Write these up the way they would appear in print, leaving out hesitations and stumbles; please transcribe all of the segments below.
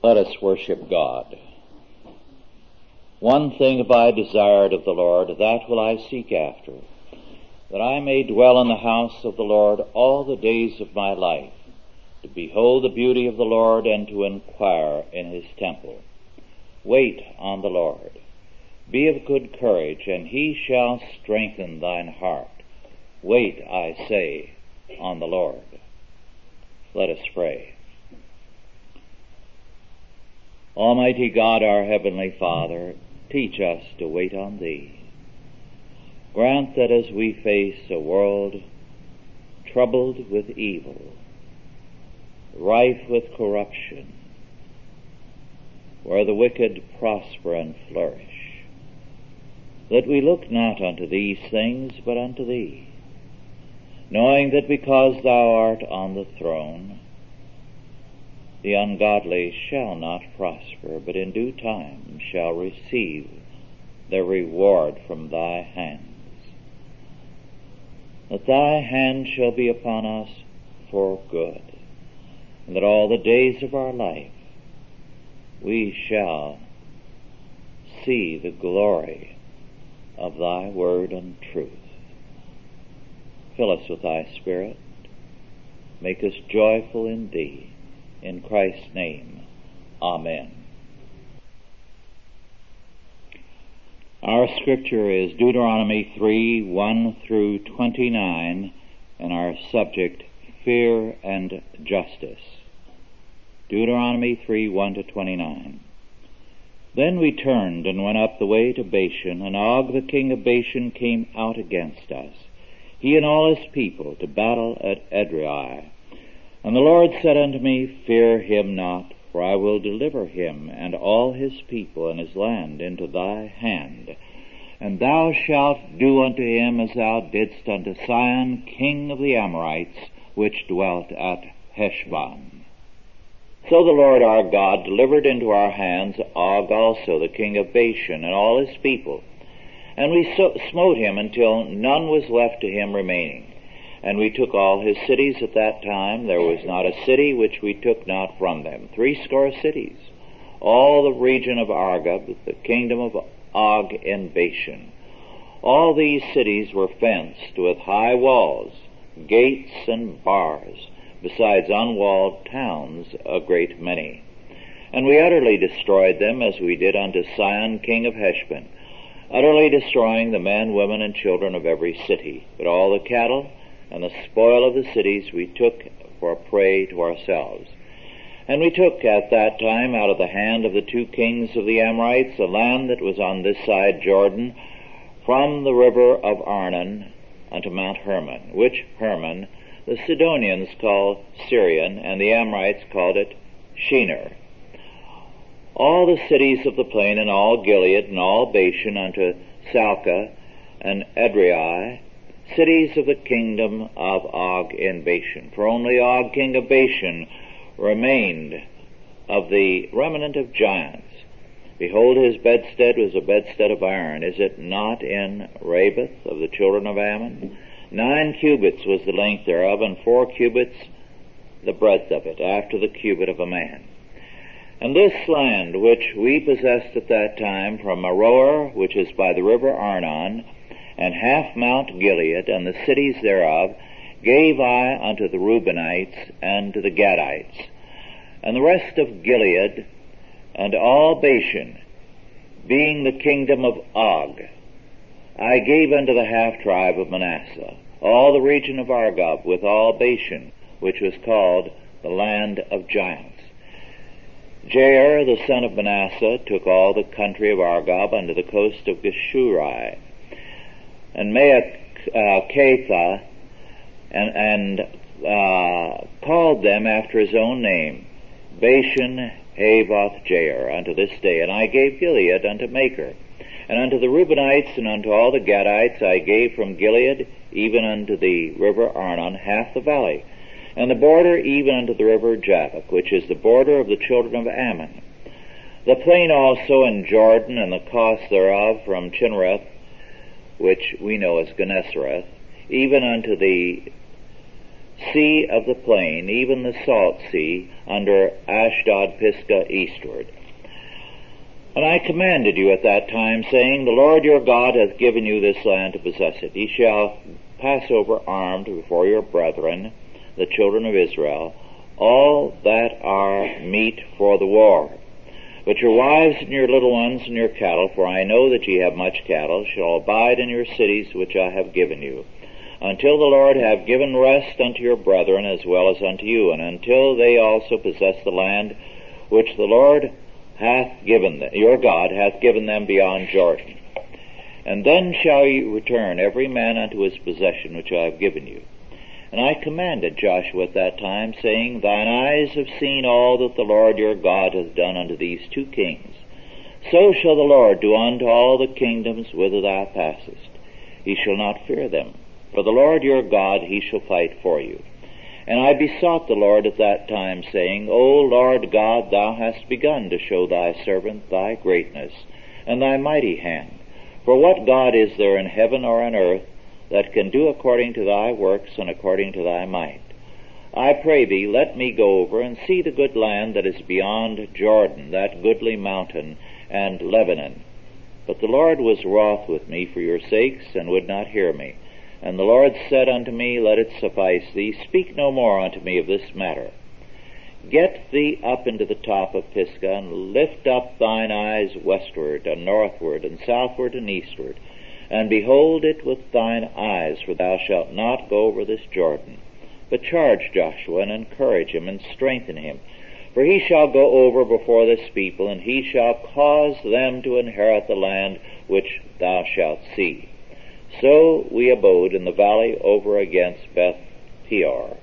Let us worship God. One thing have I desired of the Lord, that will I seek after, that I may dwell in the house of the Lord all the days of my life, to behold the beauty of the Lord and to inquire in his temple. Wait on the Lord. Be of good courage, and he shall strengthen thine heart. Wait, I say, on the Lord. Let us pray. Almighty God, our Heavenly Father, teach us to wait on Thee. Grant that as we face a world troubled with evil, rife with corruption, where the wicked prosper and flourish, that we look not unto these things, but unto Thee, knowing that because Thou art on the throne, the ungodly shall not prosper, but in due time shall receive their reward from Thy hands. That Thy hand shall be upon us for good, and that all the days of our life we shall see the glory of Thy word and truth. Fill us with Thy Spirit. Make us joyful in Thee. In Christ's name, Amen. Our scripture is Deuteronomy 3:1-29, and our subject, Fear and Justice. Deuteronomy 3:1-29. Then we turned and went up the way to Bashan, and Og the king of Bashan came out against us, he and all his people, to battle at Edrei. And the Lord said unto me, Fear him not, for I will deliver him and all his people and his land into thy hand. And thou shalt do unto him as thou didst unto Sihon, king of the Amorites, which dwelt at Heshbon. So the Lord our God delivered into our hands Og also, the king of Bashan, and all his people. And we smote him until none was left to him remaining. And we took all his cities at that time. There was not a city which we took not from them. 80 cities. All the region of Argob, the kingdom of Og in Bashan. All these cities were fenced with high walls, gates and bars, besides unwalled towns a great many. And we utterly destroyed them, as we did unto Sihon, king of Heshbon, utterly destroying the men, women, and children of every city. But all the cattle and the spoil of the cities we took for a prey to ourselves. And we took at that time out of the hand of the 2 kings of the Amorites the land that was on this side Jordan, from the river of Arnon unto Mount Hermon, which Hermon the Sidonians called Syrian, and the Amorites called it Shinar. All the cities of the plain, and all Gilead, and all Bashan unto Salcah and Edrei, cities of the kingdom of Og in Bashan. For only Og, king of Bashan, remained of the remnant of giants. Behold, his bedstead was a bedstead of iron. Is it not in Rabbath of the children of Ammon? 9 cubits was the length thereof, and 4 cubits the breadth of it, after the cubit of a man. And this land which we possessed at that time, from Aroer, which is by the river Arnon, and half Mount Gilead, and the cities thereof, gave I unto the Reubenites and to the Gadites. And the rest of Gilead, and all Bashan, being the kingdom of Og, I gave unto the half-tribe of Manasseh. All the region of Argob, with all Bashan, which was called the land of giants. Jair, the son of Manasseh, took all the country of Argob unto the coast of Geshuri, and Maacatha, and called them after his own name, Bashan Havoth Jair, unto this day. And I gave Gilead unto Machir, and unto the Reubenites and unto all the Gadites I gave from Gilead, even unto the river Arnon, half the valley, and the border even unto the river Jabbok, which is the border of the children of Ammon. The plain also in Jordan, and the coast thereof from sea of the plain, even the salt sea, under Ashdod, Pisgah, eastward. And I commanded you at that time, saying, The Lord your God hath given you this land to possess it. Ye shall pass over armed before your brethren, the children of Israel, all that are meet for the war. But your wives and your little ones and your cattle, for I know that ye have much cattle, shall abide in your cities which I have given you, until the Lord have given rest unto your brethren as well as unto you, and until they also possess the land which the Lord hath given them, your God hath given them beyond Jordan. And then shall ye return every man unto his possession which I have given you. And I commanded Joshua at that time, saying, Thine eyes have seen all that the Lord your God hath done unto these two kings. So shall the Lord do unto all the kingdoms whither thou passest. Ye shall not fear them, for the Lord your God, he shall fight for you. And I besought the Lord at that time, saying, O Lord God, thou hast begun to show thy servant thy greatness, and thy mighty hand. For what God is there in heaven or on earth that can do according to thy works and according to thy might? I pray thee, let me go over and see the good land that is beyond Jordan, that goodly mountain, and Lebanon. But the Lord was wroth with me for your sakes, and would not hear me. And the Lord said unto me, Let it suffice thee, speak no more unto me of this matter. Get thee up into the top of Pisgah, and lift up thine eyes westward, and northward, and southward, and eastward, and behold it with thine eyes, for thou shalt not go over this Jordan. But charge Joshua, and encourage him, and strengthen him. For he shall go over before this people, and he shall cause them to inherit the land which thou shalt see. So we abode in the valley over against Beth Peor.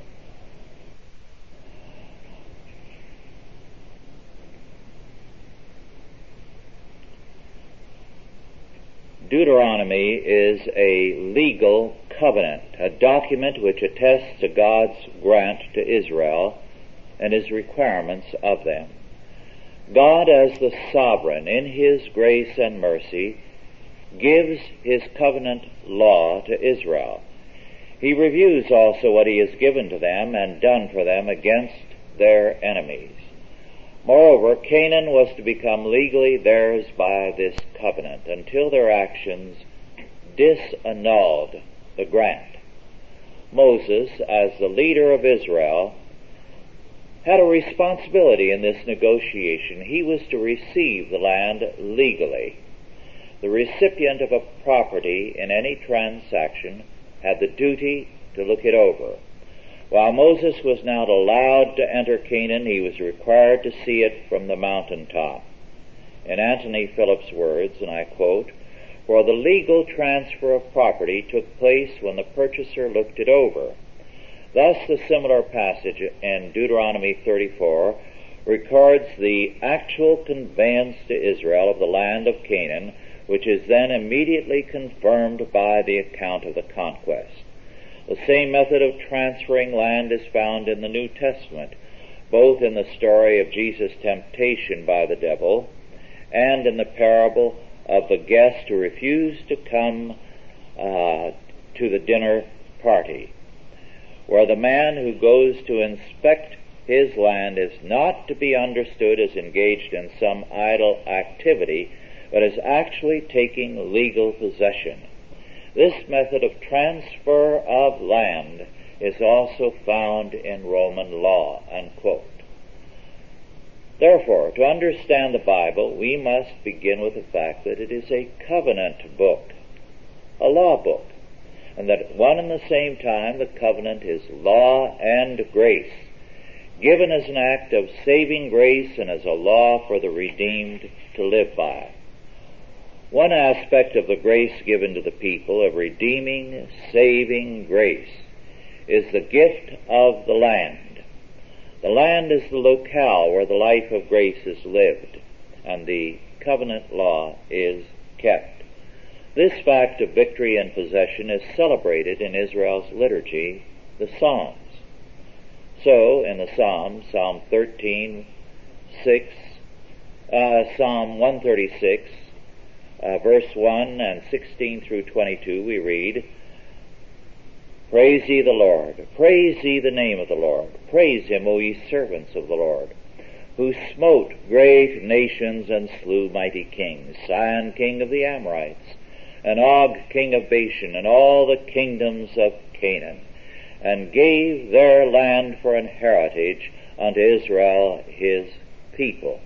Deuteronomy is a legal covenant, a document which attests to God's grant to Israel and his requirements of them. God, as the sovereign, in his grace and mercy, gives his covenant law to Israel. He reviews also what he has given to them and done for them against their enemies. Moreover, Canaan was to become legally theirs by this covenant until their actions disannulled the grant. Moses, as the leader of Israel, had a responsibility in this negotiation. He was to receive the land legally. The recipient of a property in any transaction had the duty to look it over. While Moses was not allowed to enter Canaan, he was required to see it from the mountaintop. In Anthony Phillips' words, and I quote, For the legal transfer of property took place when the purchaser looked it over. Thus the similar passage in Deuteronomy 34 records the actual conveyance to Israel of the land of Canaan, which is then immediately confirmed by the account of the conquest. The same method of transferring land is found in the New Testament, both in the story of Jesus' temptation by the devil and in the parable of the guest who refused to come to the dinner party, where the man who goes to inspect his land is not to be understood as engaged in some idle activity, but as actually taking legal possession. This method of transfer of land is also found in Roman law, unquote. Therefore, to understand the Bible, we must begin with the fact that it is a covenant book, a law book, and that at one and the same time the covenant is law and grace, given as an act of saving grace and as a law for the redeemed to live by. One aspect of the grace given to the people, of redeeming, saving grace, is the gift of the land. The land is the locale where the life of grace is lived, and the covenant law is kept. This fact of victory and possession is celebrated in Israel's liturgy, the Psalms. So, in the Psalms, Psalm 13:6, Psalm 136, verse 1 and 16 through 22, we read, Praise ye the Lord. Praise ye the name of the Lord. Praise him, O ye servants of the Lord, who smote great nations and slew mighty kings, Sihon king of the Amorites, and Og king of Bashan, and all the kingdoms of Canaan, and gave their land for an heritage unto Israel his people.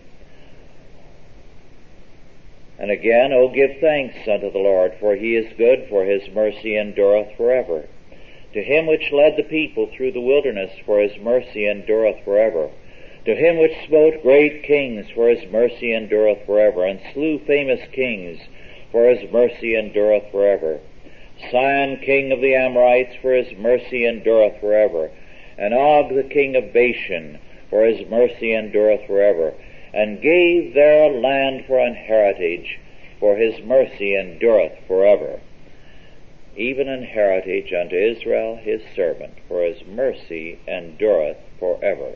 And again, O give thanks unto the Lord, for he is good, for his mercy endureth forever. To him which led the people through the wilderness, for his mercy endureth forever. To him which smote great kings, for his mercy endureth forever, and slew famous kings, for his mercy endureth forever. Sihon king of the Amorites, for his mercy endureth forever. And Og the king of Bashan, for his mercy endureth forever. And gave their land for an heritage, for his mercy endureth forever. Even an heritage unto Israel his servant, for his mercy endureth forever.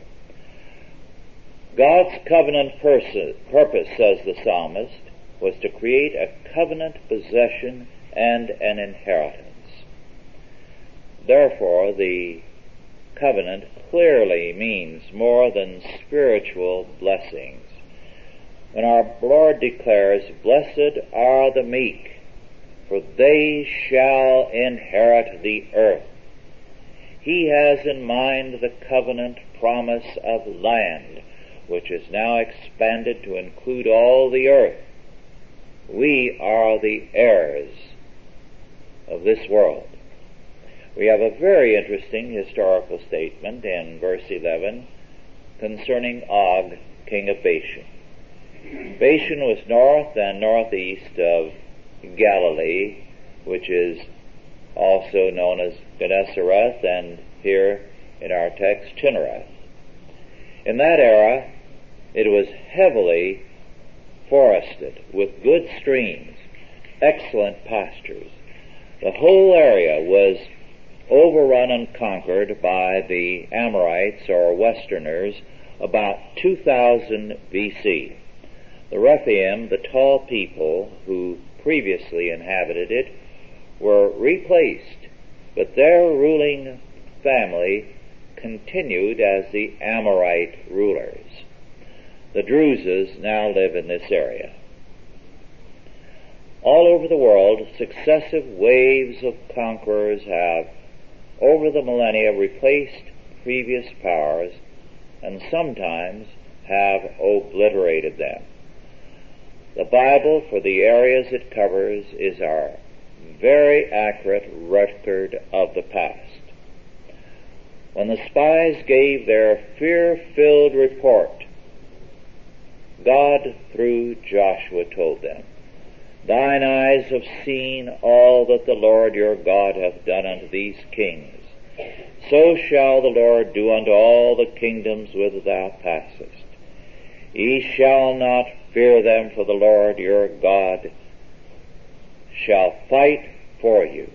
God's covenant purpose, says the psalmist, was to create a covenant possession and an inheritance. Therefore, the covenant clearly means more than spiritual blessings. When our Lord declares, "Blessed are the meek, for they shall inherit the earth," he has in mind the covenant promise of land, which is now expanded to include all the earth. We are the heirs of this world. We have a very interesting historical statement in verse 11 concerning Og, king of Bashan. Bashan was north and northeast of Galilee, which is also known as Gennesareth, and here in our text, Chinnereth. In that era, it was heavily forested with good streams, excellent pastures. The whole area was overrun and conquered by the Amorites, or Westerners, about 2000 BC. The Rephaim, the tall people who previously inhabited it, were replaced, but their ruling family continued as the Amorite rulers. The Druzes now live in this area. All over the world, successive waves of conquerors have, over the millennia, replaced previous powers and sometimes have obliterated them. The Bible, for the areas it covers, is our very accurate record of the past. When the spies gave their fear-filled report, God, through Joshua, told them, "Thine eyes have seen all that the Lord your God hath done unto these kings. So shall the Lord do unto all the kingdoms whither thou passest. Ye shall not fear them, for the Lord your God shall fight for you."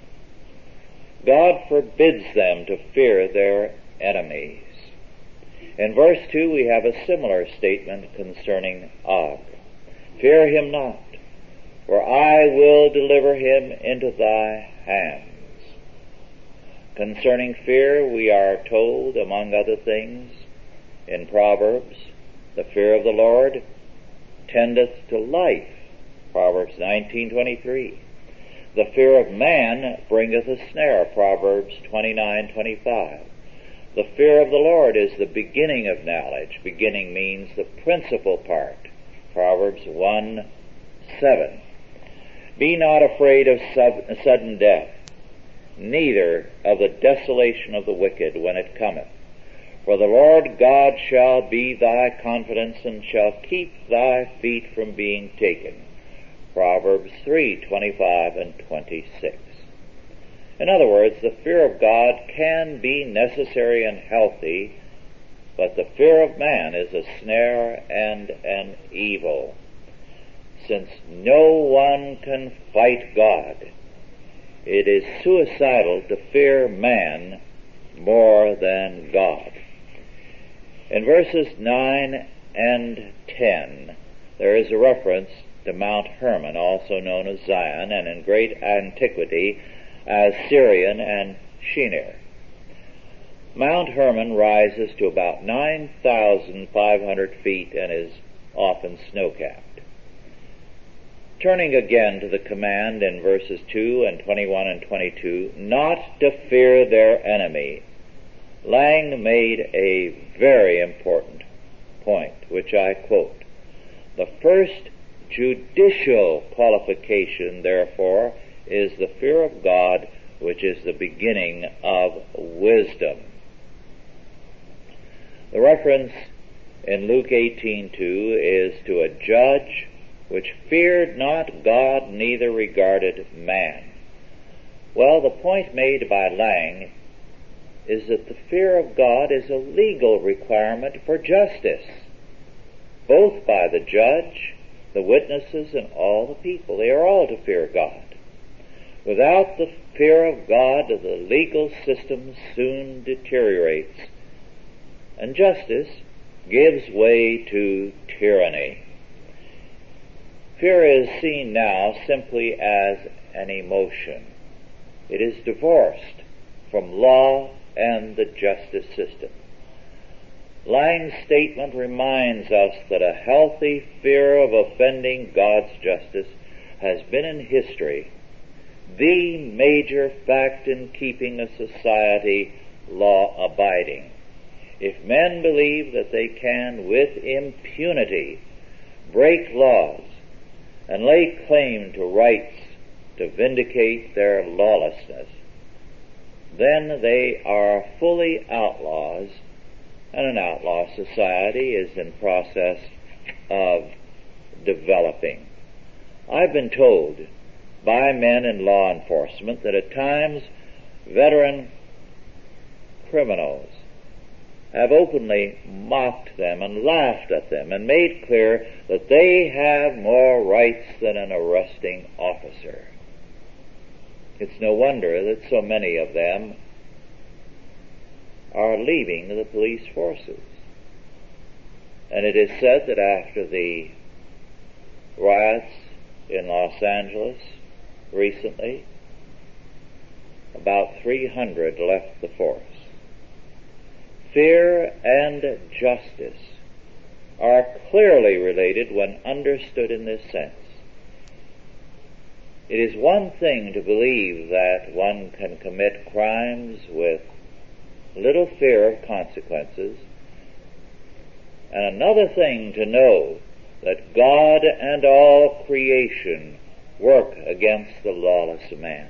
God forbids them to fear their enemies. In verse 2 we have a similar statement concerning Og. "Fear him not, for I will deliver him into thy hands." Concerning fear, we are told, among other things, in Proverbs, "The fear of the Lord tendeth to life," Proverbs 19:23. "The fear of man bringeth a snare," Proverbs 29:25. The fear of the Lord is the beginning of knowledge. Beginning means the principal part, Proverbs 1:7. "Be not afraid of sudden death, neither of the desolation of the wicked when it cometh. For the Lord God shall be thy confidence, and shall keep thy feet from being taken." Proverbs 3:25 and 26. In other words, the fear of God can be necessary and healthy, but the fear of man is a snare and an evil. Since no one can fight God, it is suicidal to fear man more than God. In verses 9 and 10, there is a reference to Mount Hermon, also known as Zion, and in great antiquity as Syrian and Shinar. Mount Hermon rises to about 9,500 feet and is often snow-capped. Turning again to the command in verses 2 and 21 and 22, not to fear their enemy, Lang made a very important point, which I quote. The first judicial qualification, therefore, is the fear of God, which is the beginning of wisdom. The reference in Luke 18:2 is to a judge which feared not God, neither regarded man. Well, the point made by Lang is that the fear of God is a legal requirement for justice, both by the judge, the witnesses, and all the people. They are all to fear God. Without the fear of God, the legal system soon deteriorates, and justice gives way to tyranny. Fear is seen now simply as an emotion. It is divorced from law and the justice system. Lang's statement reminds us that a healthy fear of offending God's justice has been in history the major fact in keeping a society law-abiding. If men believe that they can, with impunity, break laws and lay claim to rights to vindicate their lawlessness, then they are fully outlaws, and an outlaw society is in process of developing. I've been told by men in law enforcement that at times veteran criminals have openly mocked them and laughed at them and made clear that they have more rights than an arresting officer. It's no wonder that so many of them are leaving the police forces. And it is said that after the riots in Los Angeles recently, about 300 left the force. Fear and justice are clearly related when understood in this sense. It is one thing to believe that one can commit crimes with little fear of consequences, and another thing to know that God and all creation work against the lawless man.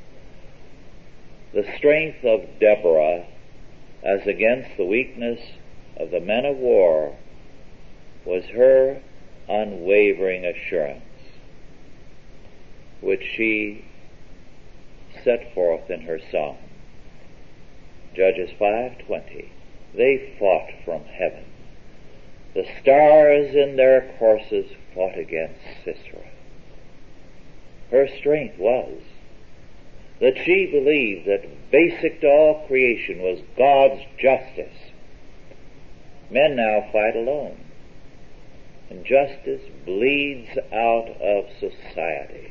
The strength of Deborah as against the weakness of the men of war was her unwavering assurance, which she set forth in her song. Judges 5:20. They fought from heaven. The stars in their courses fought against Sisera. Her strength was that she believed that basic to all creation was God's justice. Men now fight alone, and justice bleeds out of society.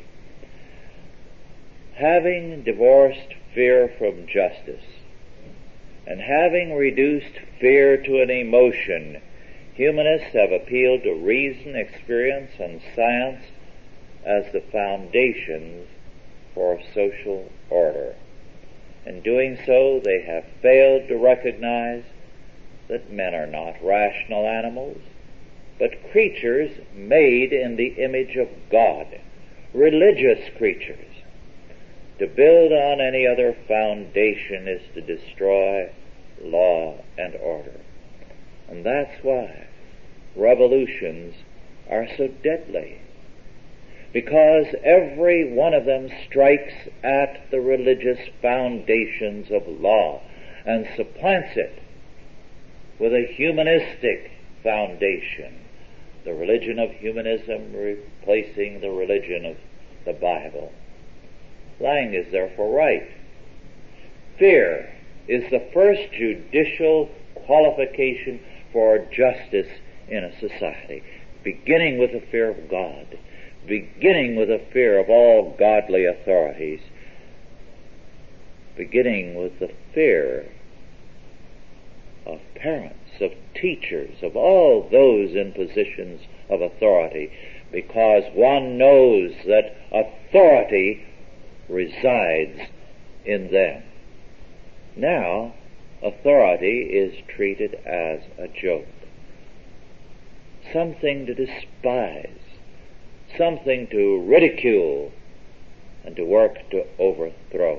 Having divorced fear from justice, and having reduced fear to an emotion, humanists have appealed to reason, experience, and science as the foundations for social order. In doing so, they have failed to recognize that men are not rational animals, but creatures made in the image of God, religious creatures. To build on any other foundation is to destroy law and order. And that's why revolutions are so deadly, because every one of them strikes at the religious foundations of law and supplants it with a humanistic foundation, the religion of humanism replacing the religion of the Bible. Lang is therefore right. Fear is the first judicial qualification for justice in a society, beginning with the fear of God, beginning with the fear of all godly authorities. beginning with the fear of parents, of teachers, of all those in positions of authority, because one knows that authority resides in them. Now, authority is treated as a joke, something to despise, something to ridicule, and to work to overthrow.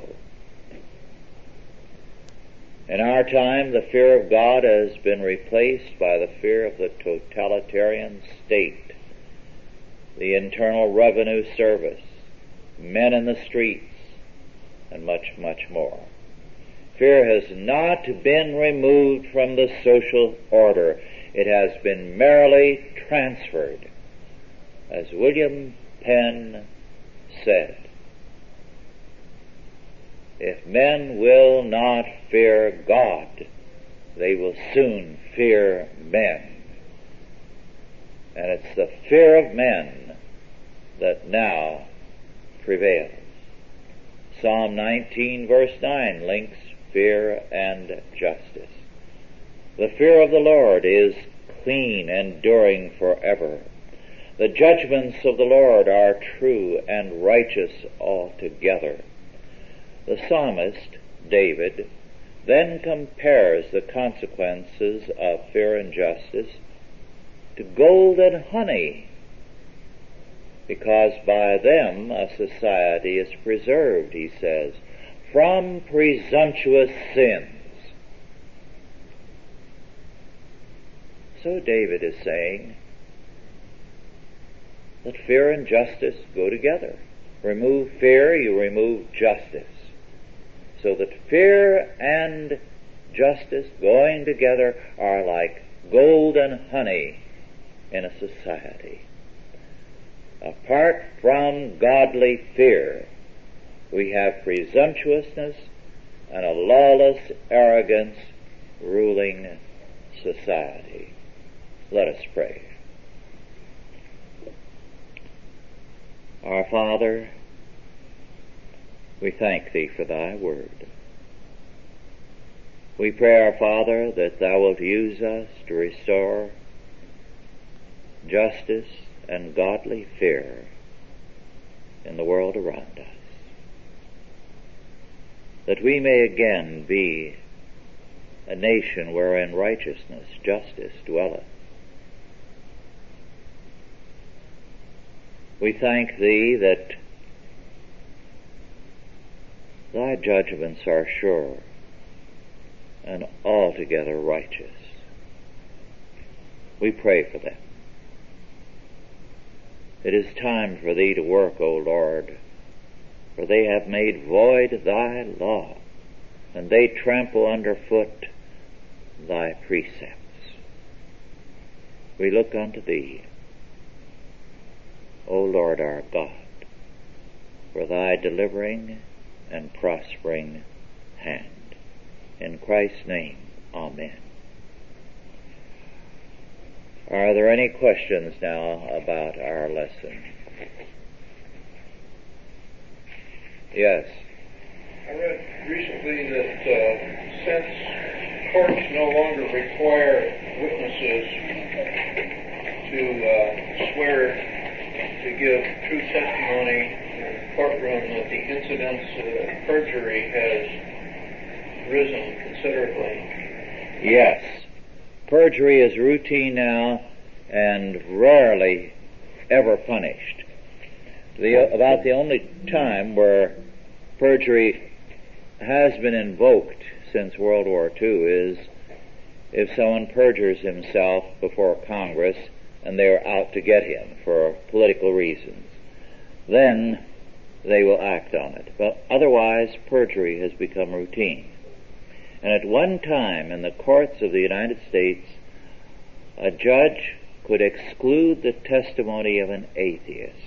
In our time, the fear of God has been replaced by the fear of the totalitarian state, the Internal Revenue Service, men in the streets, and much, much more. Fear has not been removed from the social order. It has been merely transferred. As William Penn said, if men will not fear God, they will soon fear men. And it's the fear of men that now prevails. Psalm 19 verse 9 links fear and justice. The fear of the Lord is clean, enduring forever. The judgments of the Lord are true and righteous altogether. The psalmist, David, then compares the consequences of fear and justice to gold and honey, because by them a society is preserved, he says, from presumptuous sins. So David is saying that fear and justice go together. Remove fear, you remove justice. So that fear and justice going together are like gold and honey in a society. Apart from godly fear, we have presumptuousness and a lawless arrogance ruling society. Let us pray. Our Father, we thank Thee for Thy word. We pray, our Father, that Thou wilt use us to restore justice and godly fear in the world around us, that we may again be a nation wherein righteousness, justice dwelleth. We thank Thee that Thy judgments are sure and altogether righteous. We pray for them. It is time for Thee to work, O Lord, for they have made void Thy law, and they trample underfoot Thy precepts. We look unto Thee, O Lord our God, for Thy delivering and prospering hand. In Christ's name, amen. Are there any questions now about our lesson? Yes. I read recently that since courts no longer require witnesses to swear to give true testimony in the courtroom, that the incidence of perjury has risen considerably. Yes. Perjury is routine now and rarely ever punished. About the only time where perjury has been invoked since World War II is if someone perjures himself before Congress and they're out to get him for political reasons. Then they will act on it. But otherwise, perjury has become routine. And at one time in the courts of the United States, a judge could exclude the testimony of an atheist,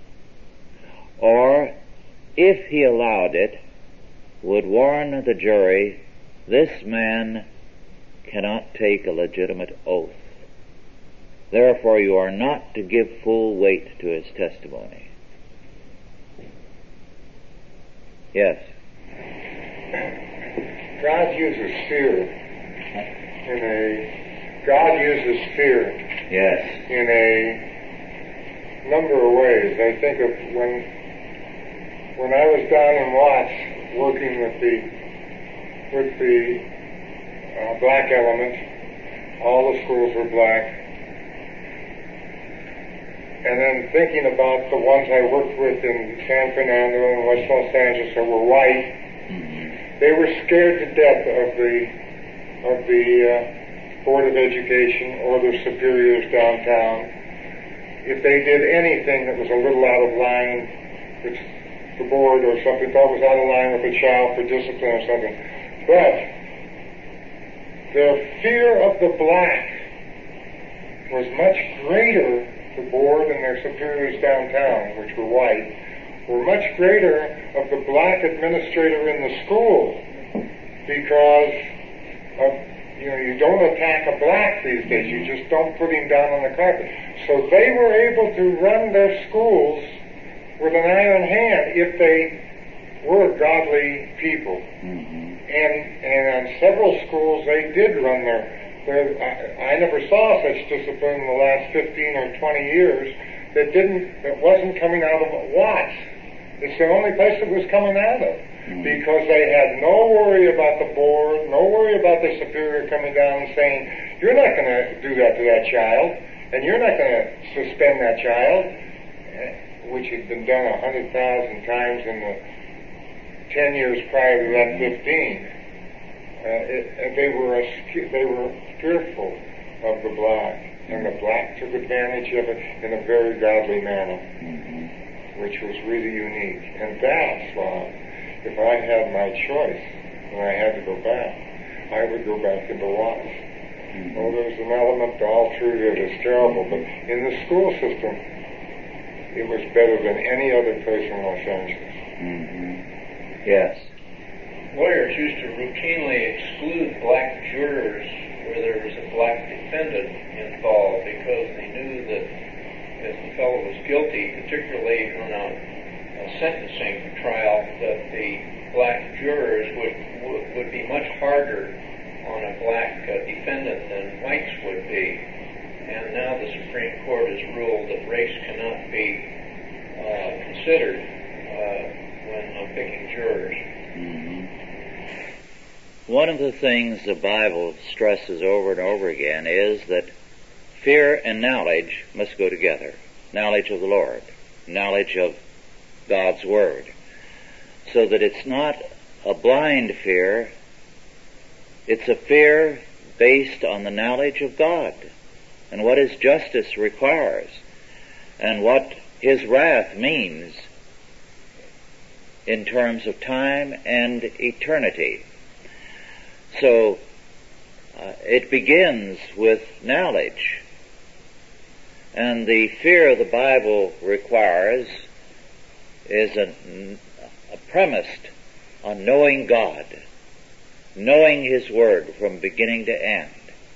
or, if he allowed it, would warn the jury, this man cannot take a legitimate oath. Therefore, you are not to give full weight to his testimony. Yes. God uses fear God uses fear Yes. in a number of ways. I think of when I was down in Watts working with the black element, all the schools were black, and then thinking about the ones I worked with in San Fernando and West Los Angeles that were white. They were scared to death of the Board of Education or their superiors downtown. If they did anything that was a little out of line, which the board or something thought was out of line with a child for discipline or something. But their fear of the black was much greater, the board and their superiors downtown, which were white, were much greater of the black administrator in the school, because of, you don't attack a black these days. You just don't put him down on the carpet. So they were able to run their schools with an iron hand if they were godly people. And on several schools they did run their I never saw such discipline in the last 15 or 20 years that wasn't coming out of Watts. It's the only place it was coming out of. Because they had no worry about the board, no worry about the superior coming down and saying, you're not going to do that to that child, and you're not going to suspend that child, which had been done 100,000 times in the 10 years prior to that 15. They were fearful of the black, and the black took advantage of it in a very godly manner, which was really unique. And that's why, if I had my choice and I had to go back, I would go back into Watts. Oh, there's an element to all true that is terrible, but in the school system, it was better than any other place in Los Angeles. Yes. Lawyers used to routinely exclude black jurors where there was a black defendant involved because they knew that if the fellow was guilty, particularly on a sentencing trial, that the black jurors would be much harder on a black defendant than whites would be. And now the Supreme Court has ruled that race cannot be considered when picking jurors. One of the things the Bible stresses over and over again is that fear and knowledge must go together. Knowledge of the Lord, knowledge of God's Word, so that it's not a blind fear, it's a fear based on the knowledge of God and what His justice requires and what His wrath means in terms of time and eternity. So it begins with knowledge, and the fear the Bible requires is premised on knowing God, knowing His Word from beginning to end.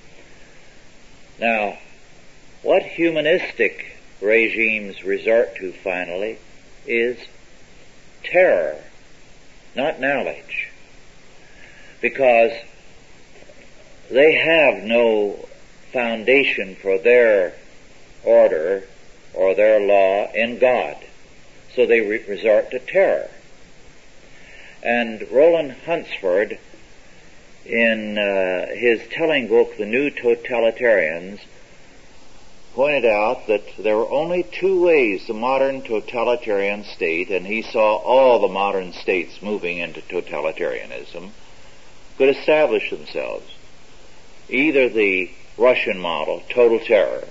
Now, what humanistic regimes resort to finally is terror, not knowledge, because they have no foundation for their order or their law in God. So they resort to terror. And Roland Hunsford, in his telling book, The New Totalitarians, pointed out that there were only two ways the modern totalitarian state, and he saw all the modern states moving into totalitarianism, could establish themselves. Either the Russian model, total terror,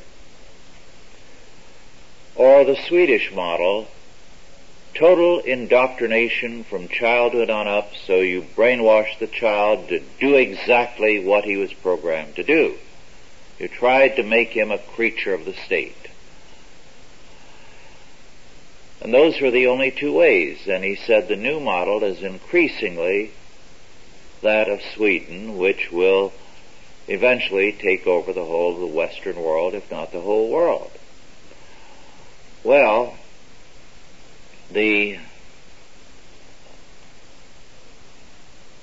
or the Swedish model, total indoctrination from childhood on up, so you brainwash the child to do exactly what he was programmed to do. You tried to make him a creature of the state. And those were the only two ways. And he said the new model is increasingly that of Sweden, which will eventually take over the whole of the Western world, if not the whole world. Well, the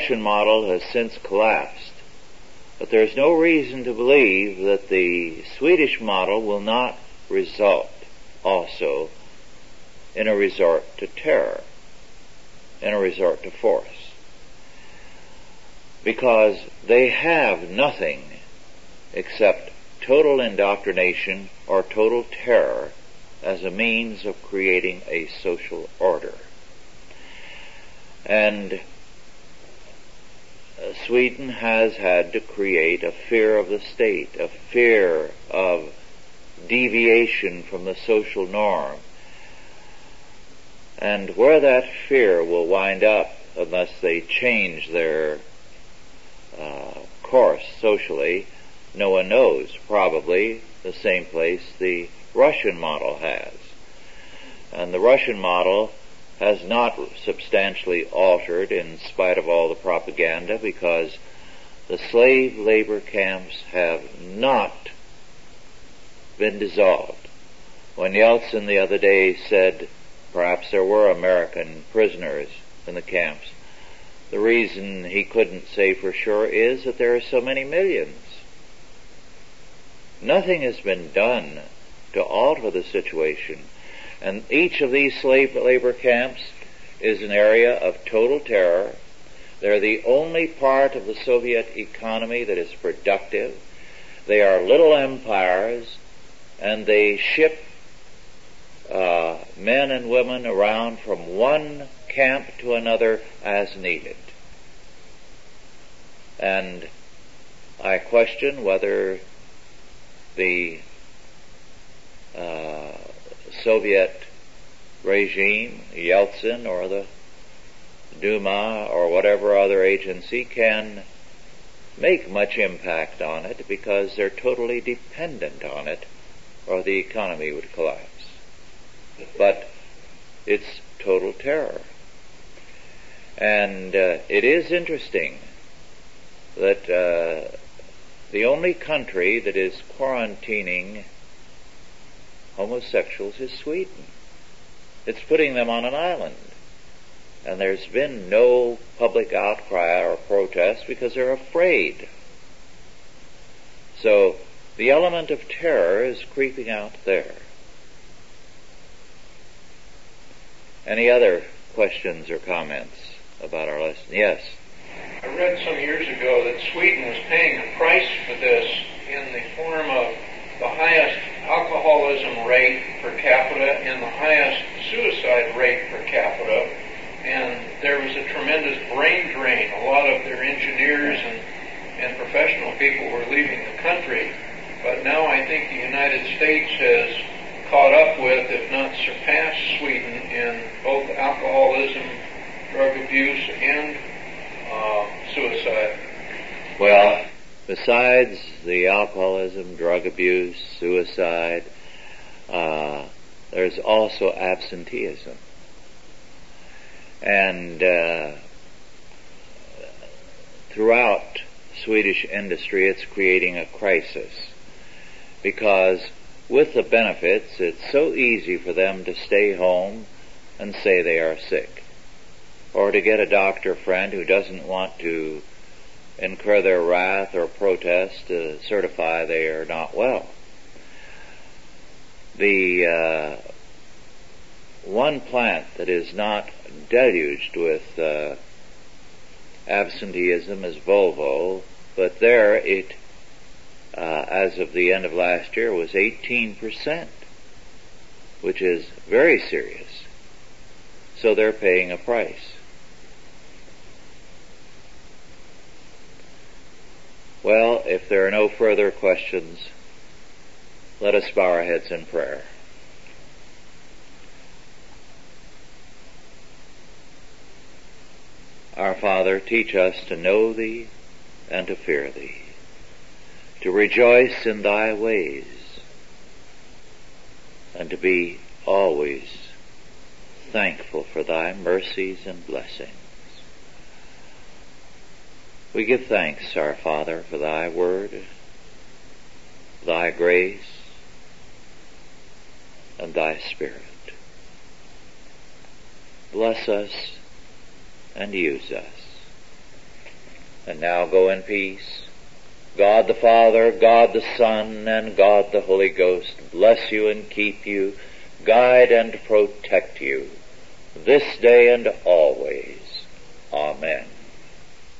Russian model has since collapsed, but there's no reason to believe that the Swedish model will not result also in a resort to terror, in a resort to force, because they have nothing except total indoctrination or total terror as a means of creating a social order. And Sweden has had to create a fear of the state, a fear of deviation from the social norm. And where that fear will wind up, unless they change their course socially, no one knows. Probably the same place the Russian model has. And the Russian model has not substantially altered in spite of all the propaganda, because the slave labor camps have not been dissolved. When Yeltsin the other day said perhaps there were American prisoners in the camps, the reason he couldn't say for sure is that there are so many millions. Nothing has been done to alter the situation. And each of these slave labor camps is an area of total terror. They're the only part of the Soviet economy that is productive. They are little empires, and they ship men and women around from one camp to another as needed. And I question whether the Soviet regime, Yeltsin or the Duma or whatever other agency, can make much impact on it, because they're totally dependent on it, or the economy would collapse. But it's total terror. And it is interesting that the only country that is quarantining homosexuals is Sweden. It's putting them on an island. And there's been no public outcry or protest because they're afraid. So the element of terror is creeping out there. Any other questions or comments about our lesson? Yes. I read some years ago that Sweden was paying a price for this in the form of the highest alcoholism rate per capita and the highest suicide rate per capita. And there was a tremendous brain drain. A lot of their engineers and professional people were leaving the country. But now I think the United States has caught up with, if not surpassed, Sweden in both alcoholism, drug abuse, and suicide. Well, besides the alcoholism, drug abuse, suicide, there's also absenteeism. And throughout Swedish industry, it's creating a crisis, because with the benefits, it's so easy for them to stay home and say they are sick, or to get a doctor friend who doesn't want to incur their wrath or protest to certify they are not well. The one plant that is not deluged with absenteeism is Volvo, but there it, as of the end of last year, was 18%, which is very serious. So they're paying a price. Well, if there are no further questions, let us bow our heads in prayer. Our Father, teach us to know Thee and to fear Thee, to rejoice in Thy ways, and to be always thankful for Thy mercies and blessings. We give thanks, our Father, for Thy word, Thy grace, and Thy Spirit. Bless us and use us. And now go in peace. God the Father, God the Son, and God the Holy Ghost bless you and keep you, guide and protect you, this day and always. Amen.